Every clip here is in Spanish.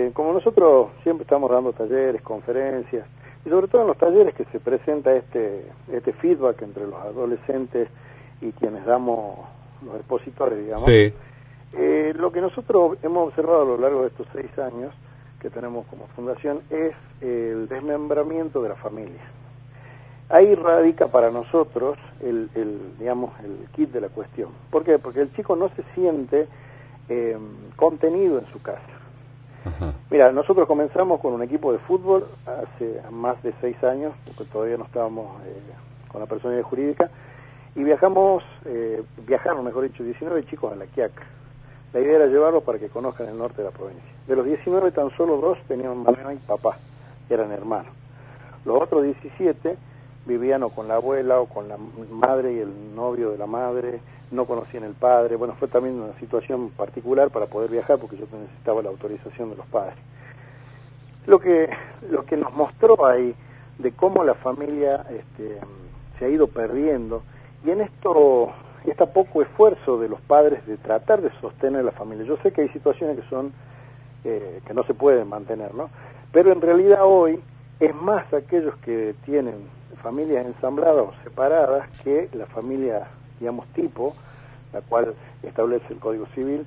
como nosotros siempre estamos dando talleres, conferencias, y sobre todo en los talleres que se presenta este feedback entre los adolescentes y quienes damos los expositores, digamos. Sí. Lo que nosotros hemos observado a lo largo de estos 6 años que tenemos como fundación es el desmembramiento de la familia. Ahí radica para nosotros el kit de la cuestión. ¿Por qué? Porque el chico no se siente contenido en su casa. Ajá. Mira, nosotros comenzamos con un equipo de fútbol hace más de 6 años, porque todavía no estábamos con la personalidad jurídica, y viajaron, mejor dicho, 19 chicos a La Quiaca. La idea era llevarlos para que conozcan el norte de la provincia. De los 19, tan solo 2 tenían mamá y papá, eran hermanos. Los otros 17 vivían o con la abuela o con la madre y el novio de la madre, no conocían el padre. Bueno, fue también una situación particular para poder viajar porque yo necesitaba la autorización de los padres. Lo que nos mostró ahí de cómo la familia se ha ido perdiendo, y en está poco esfuerzo de los padres de tratar de sostener la familia. Yo sé que hay situaciones que son que no se pueden mantener, ¿no? Pero en realidad hoy es más aquellos que tienen familias ensambladas o separadas que la familia, digamos, tipo, la cual establece el Código Civil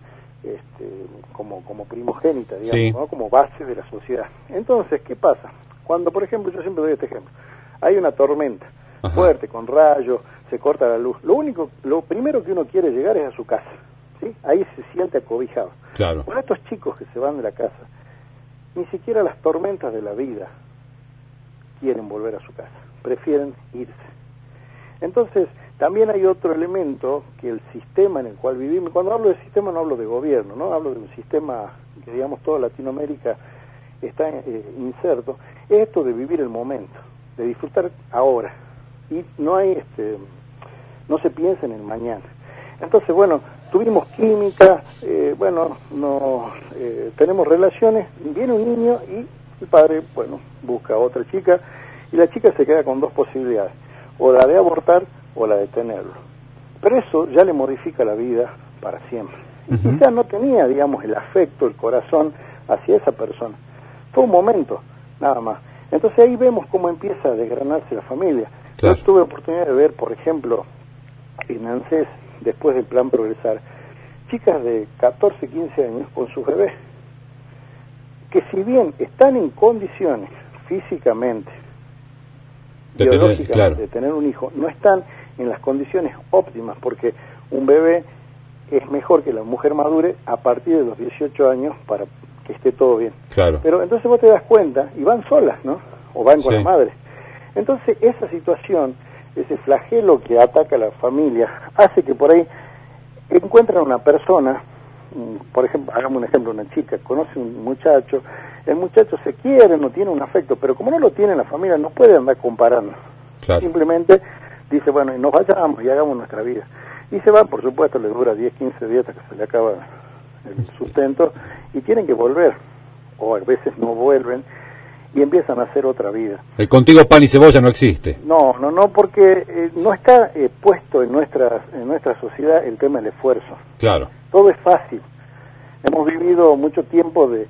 como primogénita, digamos, sí, ¿no? Como base de la sociedad. Entonces, ¿qué pasa? Cuando, por ejemplo, yo siempre doy este ejemplo, hay una tormenta fuerte, con rayos, se corta la luz, lo primero que uno quiere llegar es a su casa, ¿sí? Ahí se siente acobijado. Claro. Con estos chicos que se van de la casa, ni siquiera las tormentas de la vida quieren volver a su casa, prefieren irse. Entonces, también hay otro elemento que el sistema en el cual vivimos, cuando hablo de sistema no hablo de gobierno, no hablo de un sistema que, digamos, toda Latinoamérica está inserto, es esto de vivir el momento, de disfrutar ahora, y no se piensa en el mañana. Entonces, bueno, tuvimos química, tenemos relaciones, viene un niño y el padre, bueno, busca a otra chica, y la chica se queda con 2 posibilidades, o la de abortar o la de tenerlo. Pero eso ya le modifica la vida para siempre. Y quizás no tenía, digamos, el afecto, el corazón hacia esa persona. Fue un momento, nada más. Entonces ahí vemos cómo empieza a desgranarse la familia. Claro. Yo tuve oportunidad de ver, por ejemplo, en ANSES, después del plan Progresar, chicas de 14, 15 años con sus bebés, que si bien están en condiciones físicamente, biológicamente, claro, de tener un hijo, no están en las condiciones óptimas, porque un bebé es mejor que la mujer madure a partir de los 18 años para que esté todo bien. Claro. Pero entonces vos te das cuenta, y van solas, ¿no? O van con Sí. la madre. Entonces esa situación, ese flagelo que ataca a la familia, hace que por ahí encuentran una persona, por ejemplo, hagamos un ejemplo, una chica conoce un muchacho, el muchacho se quiere, no tiene un afecto, pero como no lo tiene la familia, no puede andar comparando. Claro. Simplemente dice, bueno, y nos vayamos y hagamos nuestra vida. Y se va, por supuesto, le dura 10, 15 días hasta que se le acaba el sustento, y tienen que volver, o a veces no vuelven, y empiezan a hacer otra vida. El contigo pan y cebolla no existe. No, porque no está puesto en nuestra sociedad el tema del esfuerzo. Claro. Todo es fácil. Hemos vivido mucho tiempo de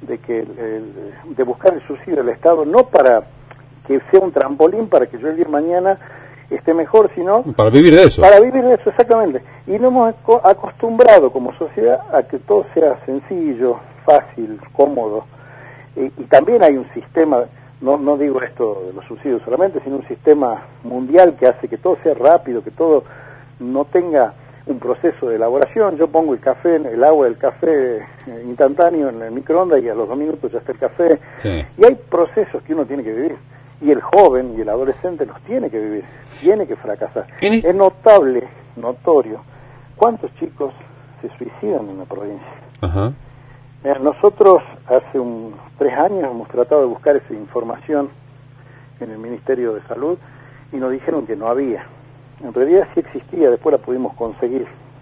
buscar el subsidio del Estado, no para que sea un trampolín para que yo el día de mañana esté mejor, sino para vivir de eso. Para vivir de eso, exactamente. Y nos hemos acostumbrado como sociedad a que todo sea sencillo, fácil, cómodo. Y también hay un sistema, no digo esto de los subsidios solamente, sino un sistema mundial que hace que todo sea rápido, que todo no tenga un proceso de elaboración. Yo pongo el agua del café instantáneo en el microondas y a los 2 minutos ya está el café. Sí. Y hay procesos que uno tiene que vivir. Y el joven y el adolescente los tiene que vivir, tiene que fracasar. Es notorio, cuántos chicos se suicidan en la provincia. Ajá. Nosotros hace 3 años hemos tratado de buscar esa información en el Ministerio de Salud y nos dijeron que no había. En realidad sí existía, después la pudimos conseguir.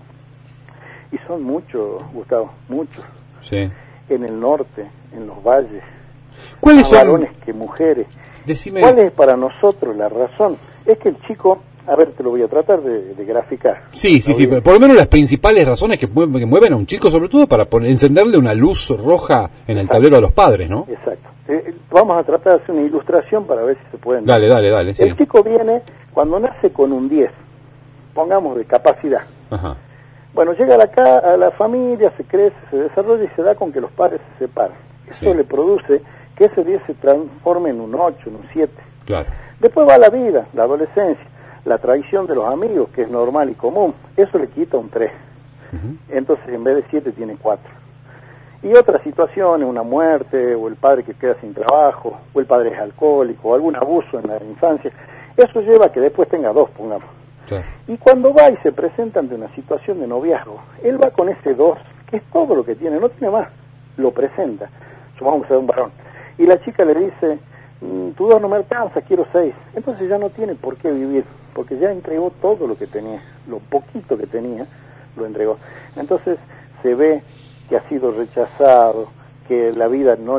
Y son muchos, Gustavo, muchos. Sí. En el norte, en los valles. ¿Cuáles más son? Varones que mujeres. Decime. ¿Cuál es para nosotros la razón? Es que el chico A ver, te lo voy a tratar de graficar. Sí, por lo menos las principales razones que mueven a un chico, sobre todo para encenderle una luz roja en el tablero a los padres, ¿no? Exacto. Vamos a tratar de hacer una ilustración para ver si se pueden... Dale. Sí. El chico viene cuando nace con un 10, pongamos de capacidad. Ajá. Bueno, llega a la familia, se crece, se desarrolla y se da con que los padres se separan. Eso le produce que ese 10 se transforme en un 8, en un 7. Claro. Después va la vida, la adolescencia, la traición de los amigos, que es normal y común. Eso le quita un 3. Entonces, en vez de 7, tiene 4. Y otras situaciones, una muerte, o el padre que queda sin trabajo, o el padre es alcohólico, o algún abuso en la infancia, eso lleva a que después tenga 2, pongamos. Claro. Y cuando va y se presenta ante una situación de noviazgo, él va con ese 2, que es todo lo que tiene, no tiene más, lo presenta, supongamos que sea un varón, y la chica le dice, tu 2 no me alcanza, quiero 6, entonces ya no tiene por qué vivir, porque ya entregó todo lo que tenía, lo poquito que tenía, lo entregó. Entonces se ve que ha sido rechazado, que la vida no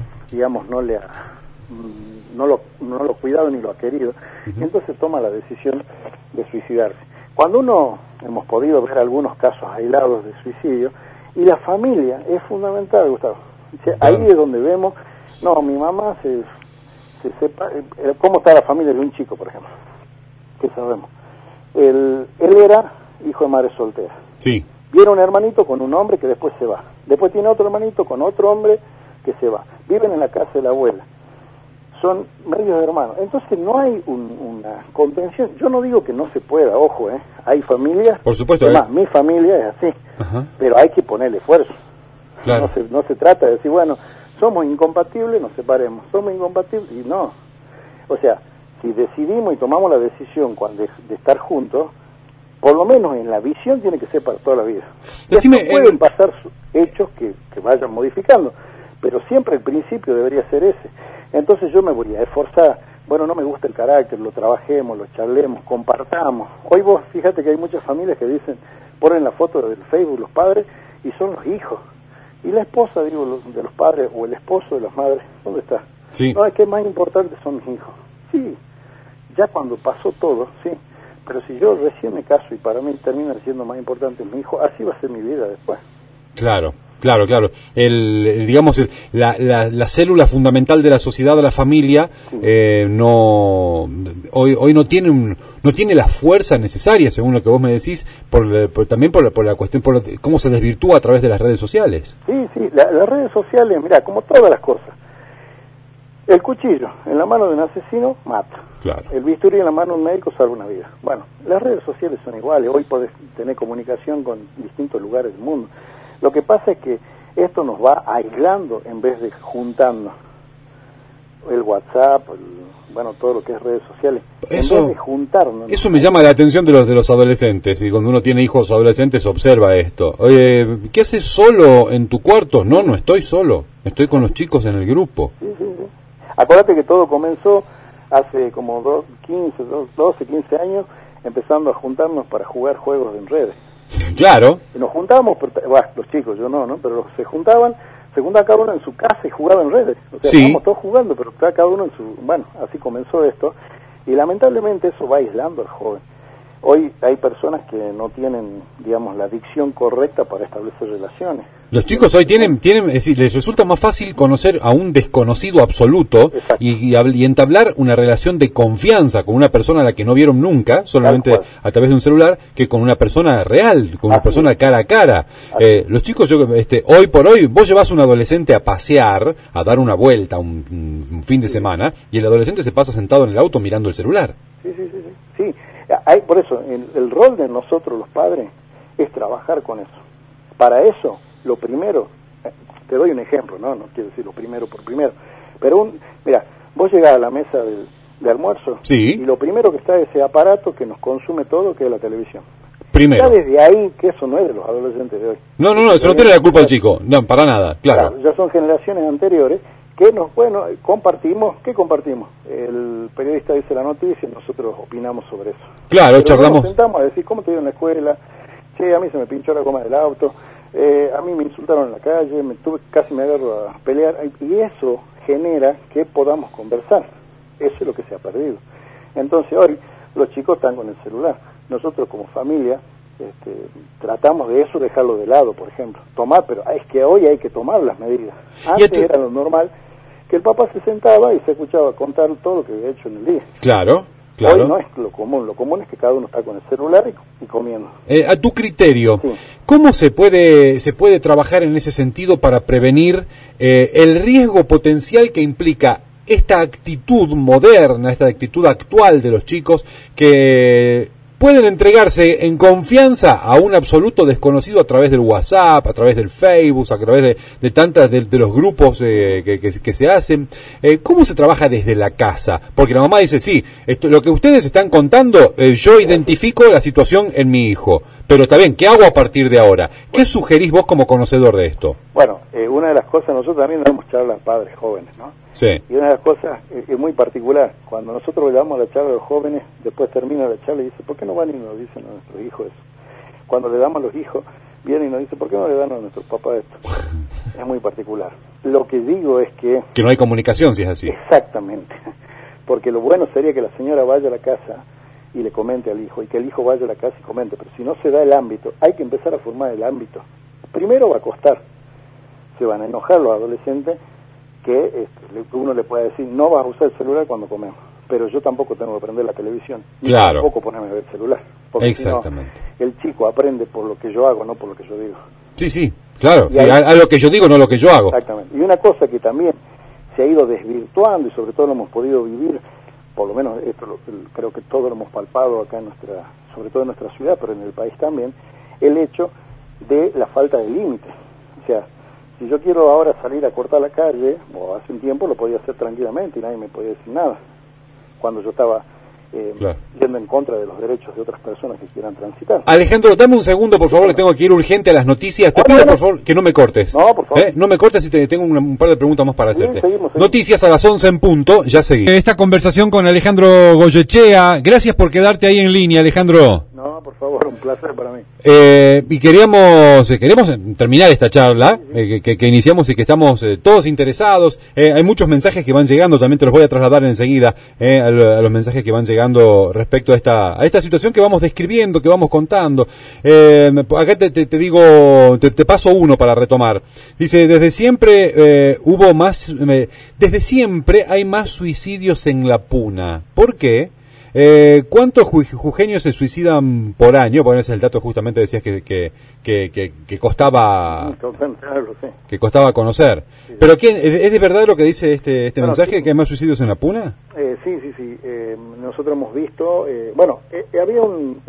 lo ha cuidado ni lo ha querido, y entonces toma la decisión de suicidarse. Cuando hemos podido ver algunos casos aislados de suicidio, y la familia es fundamental, Gustavo. O sea, ahí es donde vemos, mi mamá se separa, ¿cómo está la familia de un chico, por ejemplo? ¿Qué sabemos? Él era hijo de madre soltera. Sí. Viene un hermanito con un hombre que después se va. Después tiene otro hermanito con otro hombre que se va. Viven en la casa de la abuela. Son medios hermanos. Entonces no hay una contención. Yo no digo que no se pueda, ojo, hay familias. Por supuesto. Además, mi familia es así. Ajá. Pero hay que ponerle esfuerzo. Claro. No se trata de decir, bueno, somos incompatibles, nos separemos. Somos incompatibles y no. O sea, si decidimos y tomamos la decisión de estar juntos, por lo menos en la visión tiene que ser para toda la vida. Pueden pasar hechos que vayan modificando, pero siempre el principio debería ser ese. Entonces yo me voy a esforzar, no me gusta el carácter, lo trabajemos, lo charlemos, compartamos. Hoy vos fíjate que hay muchas familias que ponen la foto del Facebook los padres y son los hijos. Y la esposa, de los padres, o el esposo de las madres, ¿dónde está? Sí. No, es que más importante son mis hijos. Sí, ya cuando pasó todo, sí. Pero si yo recién me caso y para mí termina siendo más importante mi hijo, así va a ser mi vida después. Claro. La célula fundamental de la sociedad, la familia, sí. Hoy no tiene la fuerza necesaria, según lo que vos me decís, también por la cuestión, cómo se desvirtúa a través de las redes sociales. Sí, las redes sociales, mira, como todas las cosas. El cuchillo en la mano de un asesino mata. Claro. El bisturí en la mano de un médico salva una vida. Bueno, las redes sociales son iguales. Hoy podés tener comunicación con distintos lugares del mundo. Lo que pasa es que esto nos va aislando en vez de juntando. El WhatsApp, todo lo que es redes sociales. En vez de juntarnos. Eso me llama la atención de los adolescentes. Y cuando uno tiene hijos adolescentes observa esto. Oye, ¿qué haces solo en tu cuarto? No estoy solo. Estoy con los chicos en el grupo. Sí. Acuérdate que todo comenzó hace como 12, 15 años, empezando a juntarnos para jugar juegos en redes. Claro. Y nos juntábamos, los chicos, yo no, pero se juntaba cada uno en su casa y jugaba en redes. O sea, estábamos todos jugando, pero cada uno en su... así comenzó esto. Y lamentablemente eso va aislando al joven. Hoy hay personas que no tienen, la dicción correcta para establecer relaciones. Los chicos hoy tienen, es decir, les resulta más fácil conocer a un desconocido absoluto y entablar una relación de confianza con una persona a la que no vieron nunca, solamente a través de un celular, que con una persona real, con una persona cara a cara. Los chicos, hoy por hoy, vos llevas a un adolescente a pasear, a dar una vuelta un fin de semana, y el adolescente se pasa sentado en el auto mirando el celular. Sí. Por eso, el rol de nosotros los padres es trabajar con eso. Para eso, lo primero, te doy un ejemplo, no quiero decir lo primero por primero, pero mira, vos llegás a la mesa de almuerzo, sí, y lo primero que está es ese aparato que nos consume todo, que es la televisión. Primero. Ya desde ahí, que eso no es de los adolescentes de hoy. No, eso no tiene la culpa del chico, no, para nada, claro. Ya son generaciones anteriores que compartimos. ¿Qué compartimos? El periodista dice la noticia y nosotros opinamos sobre eso. Claro, pero charlamos. Nos sentamos a decir, ¿cómo te dio en la escuela? Che, a mí se me pinchó la goma del auto. A mí me insultaron en la calle, casi me agarro a pelear, y eso genera que podamos conversar. Eso es lo que se ha perdido. Entonces hoy los chicos están con el celular. Nosotros como familia tratamos de eso, dejarlo de lado, por ejemplo. Tomar, pero es que hoy hay que tomar las medidas. Antes era lo normal que el papá se sentaba y se escuchaba contar todo lo que había hecho en el día. Claro. Hoy no es lo común es que cada uno está con el celular y comiendo. A tu criterio, sí. ¿Cómo se puede trabajar en ese sentido para prevenir el riesgo potencial que implica esta actitud moderna, esta actitud actual de los chicos que pueden entregarse en confianza a un absoluto desconocido a través del WhatsApp, a través del Facebook, a través de tantas de los grupos que se hacen? ¿Cómo se trabaja desde la casa? Porque la mamá dice, sí, lo que ustedes están contando, yo identifico la situación en mi hijo, pero está bien, ¿qué hago a partir de ahora? ¿Qué sugerís vos como conocedor de esto? Bueno, una de las cosas, nosotros también damos charlas a padres jóvenes, ¿no? Sí. Y una de las cosas es muy particular, cuando nosotros le damos la charla a los jóvenes, después termina la charla y dice, ¿por qué no van y nos dicen a nuestros hijos eso? Cuando le damos a los hijos, vienen y nos dicen, ¿por qué no le dan a nuestros papás esto? Es muy particular. Lo que digo es que no hay comunicación si es así. Exactamente, porque lo bueno sería que la señora vaya a la casa y le comente al hijo, y que el hijo vaya a la casa y comente, pero si no se da el ámbito, hay que empezar a formar el ámbito. Primero va a costar, se van a enojar los adolescentes, que uno le puede decir, no vas a usar el celular cuando comemos, pero yo tampoco tengo que prender la televisión, ni claro. tampoco ponerme a ver el celular, porque exactamente. Si no, el chico aprende por lo que yo hago, no por lo que yo digo. Sí, claro, sí, a lo que yo digo, no lo que yo hago. Exactamente, y una cosa que también se ha ido desvirtuando, y sobre todo lo hemos podido vivir, por lo menos esto creo que todo lo hemos palpado acá sobre todo en nuestra ciudad, pero en el país también, el hecho de la falta de límites. O sea, si yo quiero ahora salir a cortar la calle, o hace un tiempo lo podía hacer tranquilamente y nadie me podía decir nada, cuando yo estaba claro. yendo en contra de los derechos de otras personas que quieran transitar. Alejandro, dame un segundo, por favor, que tengo que ir urgente a las noticias. Te pido, por favor, que no me cortes. No, por favor. No me cortes y tengo un par de preguntas más para hacerte. Seguimos. Noticias a las 11 en punto, ya seguimos. Esta conversación con Alejandro Goyechea. Gracias por quedarte ahí en línea, Alejandro. No, por favor, un placer para mí. Y queríamos terminar esta charla que iniciamos y que estamos todos interesados. Hay muchos mensajes que van llegando, también te los voy a trasladar enseguida a los mensajes que van llegando respecto a esta situación que vamos describiendo, que vamos contando. Acá te digo, te paso uno para retomar. Dice, desde siempre desde siempre hay más suicidios en la Puna. ¿Por qué? ¿Cuántos jujeños se suicidan por año? Bueno, ese es el dato, justamente decías que costaba que costaba conocer. Sí. ¿Pero es de verdad lo que dice este mensaje, sí, que hay más suicidios en la Puna? Sí. Nosotros hemos visto, había un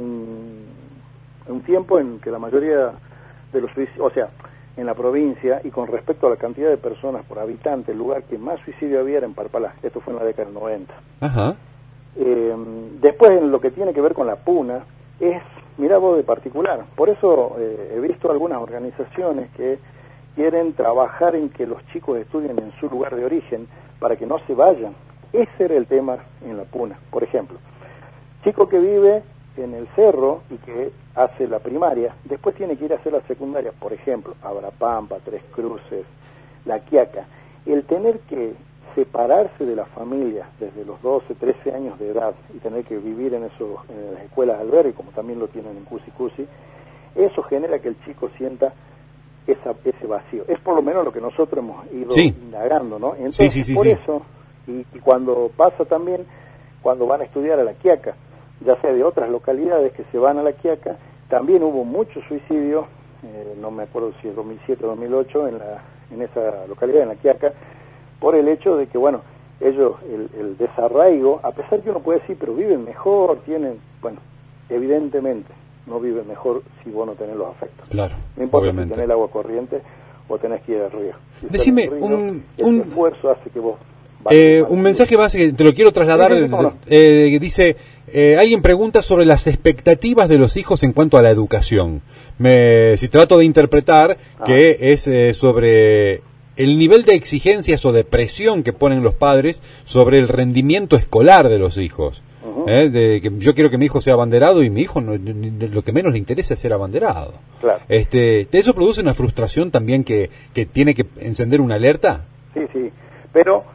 tiempo en que la mayoría de los suicidios, o sea, en la provincia, y con respecto a la cantidad de personas por habitante, el lugar que más suicidio había era en Parpalá. Esto fue en la década del 90. Ajá. Después, en lo que tiene que ver con la Puna, es, mirá vos, de particular. Por eso he visto algunas organizaciones que quieren trabajar en que los chicos estudien en su lugar de origen para que no se vayan. Ese era el tema en la Puna. Por ejemplo, chico que vive en el cerro y que hace la primaria, después tiene que ir a hacer la secundaria, por ejemplo, Abrapampa, Tres Cruces, La Quiaca. El tener que separarse de la familia desde los 12, 13 años de edad y tener que vivir en las escuelas albergue, como también lo tienen en Cusi, eso genera que el chico sienta ese vacío. Es por lo menos lo que nosotros hemos ido indagando, ¿no? Entonces, por eso, y cuando pasa también, cuando van a estudiar a La Quiaca, ya sea de otras localidades que se van a La Quiaca, también hubo muchos suicidios, no me acuerdo si es 2007 o 2008, en esa localidad, en La Quiaca, por el hecho de que, ellos, el desarraigo, a pesar que uno puede decir, pero viven mejor, evidentemente, no viven mejor si vos no tenés los afectos. Claro, no importa obviamente. Si tenés el agua corriente o tenés que ir al río. Si decime, el esfuerzo hace que vos... un mensaje base que te lo quiero trasladar, dice, alguien pregunta sobre las expectativas de los hijos en cuanto a la educación. Si trato de interpretar que es sobre el nivel de exigencias o de presión que ponen los padres sobre el rendimiento escolar de los hijos. De que yo quiero que mi hijo sea abanderado y mi hijo lo que menos le interesa es ser abanderado. Claro. ¿Eso produce una frustración también que tiene que encender una alerta? Sí, pero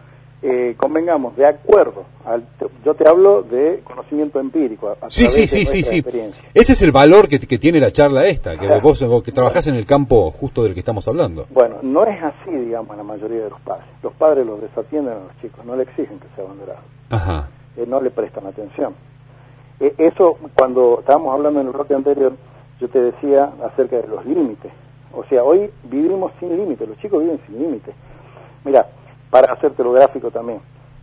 convengamos, de acuerdo, yo te hablo de conocimiento empírico, a sí, través sí, de sí, sí. experiencia. Ese es el valor que tiene la charla esta, que vos que trabajás en el campo justo del que estamos hablando. Bueno, no es así, digamos, la mayoría de los padres. Los padres los desatienden a los chicos, no le exigen que sea abanderado. Ajá. No le prestan atención. Eso, cuando estábamos hablando en el bloque anterior, yo te decía acerca de los límites. O sea, hoy vivimos sin límites, los chicos viven sin límites. Mira, para hacértelo gráfico también,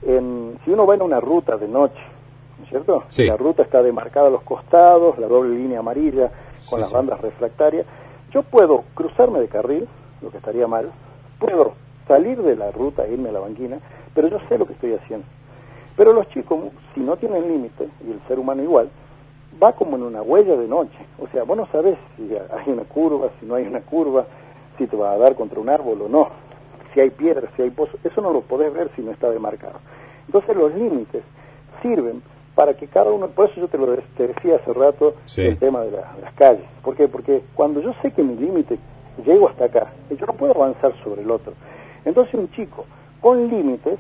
si uno va en una ruta de noche, ¿no es cierto? Sí. La ruta está demarcada a los costados, la doble línea amarilla con las bandas refractarias. Yo puedo cruzarme de carril, lo que estaría mal, puedo salir de la ruta e irme a la banquina, pero yo sé lo que estoy haciendo. Pero los chicos, si no tienen límite, y el ser humano igual, va como en una huella de noche. O sea, vos no sabés si hay una curva, si no hay una curva, si te va a dar contra un árbol o no, si hay piedras, si hay pozos. Eso no lo podés ver si no está demarcado. Entonces los límites sirven para que cada uno, por eso yo te decía hace rato, sí, el tema de las calles. ¿Por qué? Porque cuando yo sé que mi límite, llego hasta acá, yo no puedo avanzar sobre el otro. Entonces un chico con límites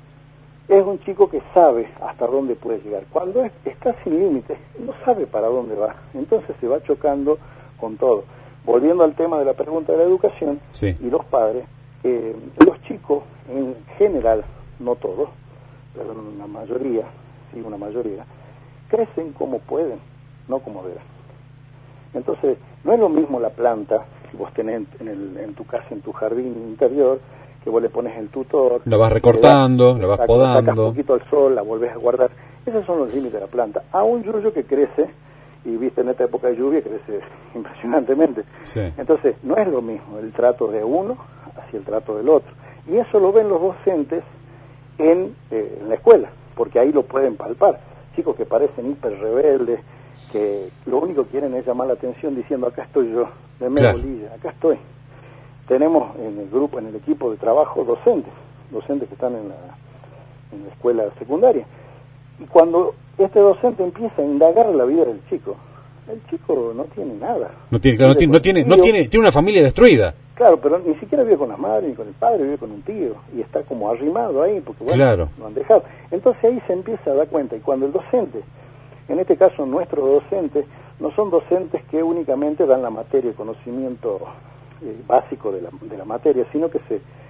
es un chico que sabe hasta dónde puede llegar. Cuando está sin límites, no sabe para dónde va. Entonces se va chocando con todo. Volviendo al tema de la pregunta de la educación, sí, y los padres, los chicos en general, no todos, pero una mayoría, sí, una mayoría, crecen como pueden, no como deben. Entonces, no es lo mismo la planta, si vos tenés en tu casa, en tu jardín interior, que vos le pones el tutor, la vas recortando, la vas podando, sacas un poquito al sol, la volvés a guardar. Esos son los límites de la planta. A un yuyo que crece, y viste en esta época de lluvia, crece impresionantemente. Sí. Entonces, no es lo mismo el trato de uno hacia el trato del otro. Y eso lo ven los docentes en la escuela, porque ahí lo pueden palpar. Chicos que parecen hiper rebeldes, que lo único que quieren es llamar la atención diciendo, acá estoy yo, denme bolilla, acá estoy. Tenemos en el grupo, en el equipo de trabajo, docentes que están en la escuela secundaria. Y cuando este docente empieza a indagar la vida del chico, el chico no tiene nada. Tiene una familia destruida. Claro, pero ni siquiera vive con la madre ni con el padre, vive con un tío y está como arrimado ahí porque bueno, lo han dejado. Entonces ahí se empieza a dar cuenta, y cuando el docente, en este caso nuestros docentes, no son docentes que únicamente dan la materia, el conocimiento básico de la materia, sino que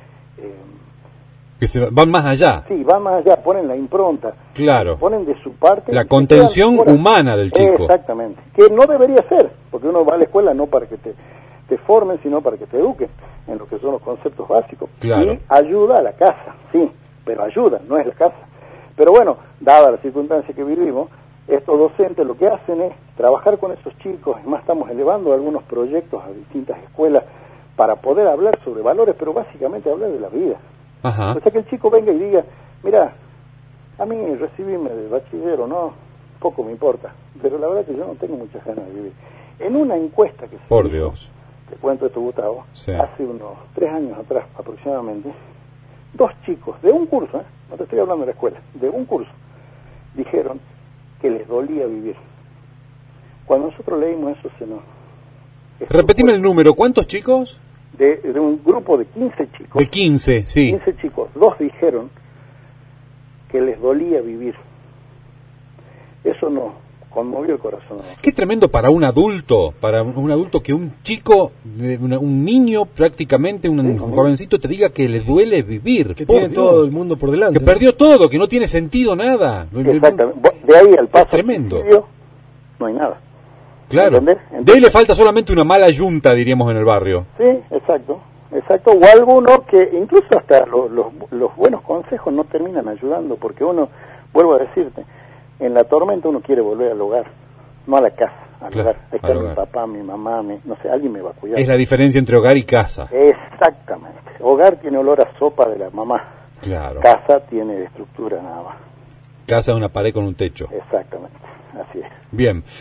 van más allá. Sí, van más allá, ponen la impronta. Claro. Ponen de su parte la contención humana del chico. Exactamente. Que no debería ser, porque uno va a la escuela no para que te formen, sino para que te eduquen en lo que son los conceptos básicos. Claro. Y ayuda a la casa, sí, pero ayuda, no es la casa. Pero bueno, dada la circunstancia que vivimos, estos docentes lo que hacen es trabajar con esos chicos, y más estamos elevando algunos proyectos a distintas escuelas para poder hablar sobre valores, pero básicamente hablar de la vida. Ajá. O sea, que el chico venga y diga, mira, a mí recibirme de bachiller o no, poco me importa, pero la verdad que yo no tengo muchas ganas de vivir. En una encuesta que se hizo, Dios, te cuento esto, Gustavo, sí, hace unos 3 años atrás aproximadamente, 2 chicos de un curso, no te estoy hablando de la escuela, de un curso, dijeron que les dolía vivir. Cuando nosotros leímos eso, se nos... Repetime el número, ¿cuántos chicos? De un grupo de 15 chicos. De 15, sí. 15 chicos, 2 dijeron que les dolía vivir. Eso nos conmovió el corazón. Qué tremendo para un adulto que un chico, un niño prácticamente, un jovencito te diga que le duele vivir. Que tiene todo el mundo por delante. Que perdió todo, que no tiene sentido nada. Exactamente. De ahí al paso tremendo. No hay nada. Claro. Entonces, de ahí le falta solamente una mala yunta, diríamos, en el barrio. Sí, exacto. O alguno que incluso hasta los buenos consejos no terminan ayudando, porque uno, vuelvo a decirte, en la tormenta uno quiere volver al hogar, no a la casa, al hogar. Ahí está mi papá, mi mamá, no sé, alguien me va a cuidar. Es la diferencia entre hogar y casa. Exactamente. Hogar tiene olor a sopa de la mamá. Claro. Casa tiene estructura nada más. Casa es una pared con un techo. Exactamente, así es. Bien.